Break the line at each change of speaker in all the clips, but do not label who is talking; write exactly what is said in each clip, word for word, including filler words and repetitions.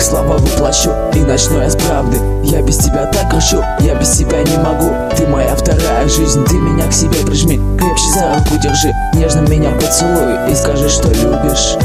слова воплощу, и начну я с правды. Я без тебя так грущу, я без тебя не могу. Ты моя вторая жизнь, ты меня к себе прижми, крепче за руку держи, нежно меня поцелуй и скажи, что любишь.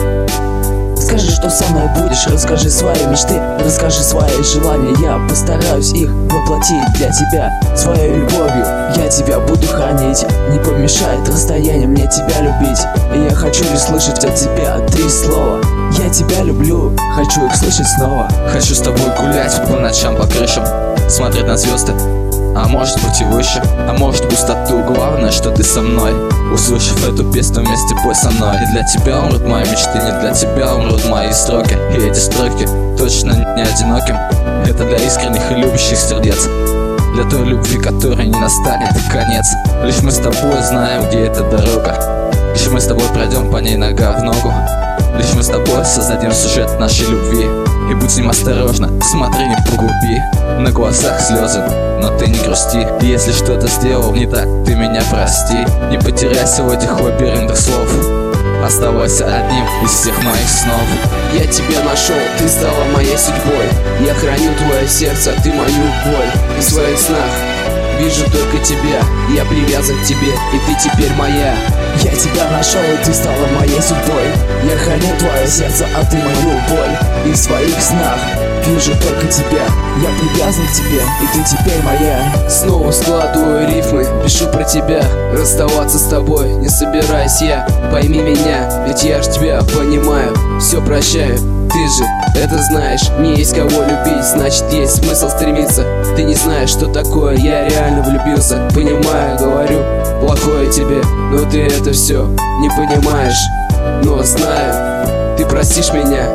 Скажи, что со мной будешь, расскажи свои мечты, расскажи свои желания, я постараюсь их воплотить для тебя. Своей любовью я тебя буду хранить, не помешает расстояние мне тебя любить. И я хочу лишь слышать от тебя три слова: я тебя люблю, хочу их слышать снова.
Хочу с тобой гулять по ночам по крышам, смотреть на звезды, а может быть и выше, а может пустоту. Главное, что ты со мной. Услышав эту песню, вместе пой со мной. И для тебя умрут мои мечты, не для тебя умрут мои строки. И эти строки точно не одиноким. Это для искренних и любящих сердец, для той любви, которой не настанет конец. Лишь мы с тобой знаем, где эта дорога, лишь мы с тобой пройдем по ней нога в ногу. Лишь мы с тобой создадим сюжет нашей любви. И будь с ним осторожна, смотри, не погуби. На глазах слезы, но ты не грусти. И если что-то сделал не так, ты меня прости. Не потеряйся в этих лабиринтах слов, оставайся одним из всех моих снов.
Я тебя нашел, ты стала моей судьбой. Я храню твое сердце, ты мою боль. И в своих снах вижу только тебя, я привязан к тебе, и ты теперь моя. Я тебя нашел, и ты стала моей судьбой. Я храню твое сердце, а ты мою боль. И в своих снах вижу только тебя, я привязан к тебе, и ты теперь моя. Снова складываю рифмы, пишу про тебя. Расставаться с тобой не собираюсь я. Пойми меня, ведь я ж тебя понимаю. Все прощаю, ты же это знаешь. Не есть кого любить, значит есть смысл стремиться. Ты не знаешь, что такое, я реально влюбился. Понимаю, говорю плохое тебе, но ты это все не понимаешь. Но знаю, ты простишь меня,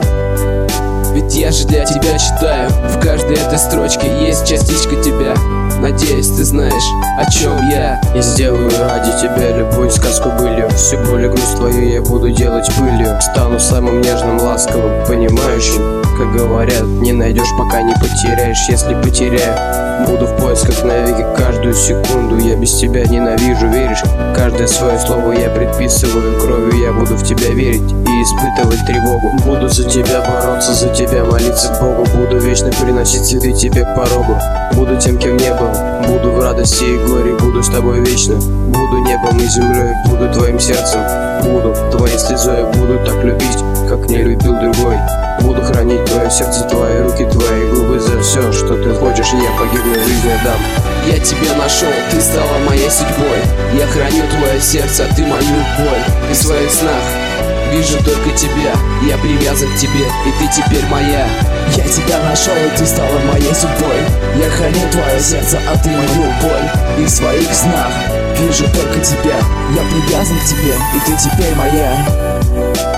ведь я же для тебя читаю. В каждой этой строчке есть частичка тебя. Надеюсь, ты знаешь, о чем я.
И сделаю ради тебя любую сказку былью. Всю боль и грусть твою я буду делать пылью. Стану самым нежным, ласковым, понимающим. Как говорят, не найдешь, пока не потеряешь. Если потеряю, буду в поисках навеки. Каждую секунду я без тебя ненавижу, веришь? Каждое свое слово я предписываю кровью. Я буду в тебя верить и испытывать тревогу. Буду за тебя бороться, за тебя молиться к Богу. Буду вечно приносить цветы тебе к порогу. Буду тем, кем не был, буду в радости и горе. Буду с тобой вечно, буду небом и землей. Буду твоим сердцем, буду твоей слезой. Буду так любить, как не любил другой. Буду хранить твое сердце, твои руки, твои губы. За все, что ты хочешь, я погибну, жизнь отдам.
Я тебя нашел, ты стала моей судьбой. Я храню твое сердце, а ты мою боль. И в своих снах вижу только тебя, я привязан к тебе, и ты теперь моя. Я тебя нашел, и ты стала моей судьбой. Я храню твое сердце, а ты мою боль. И в своих снах вижу только тебя, я привязан к тебе, и ты теперь моя.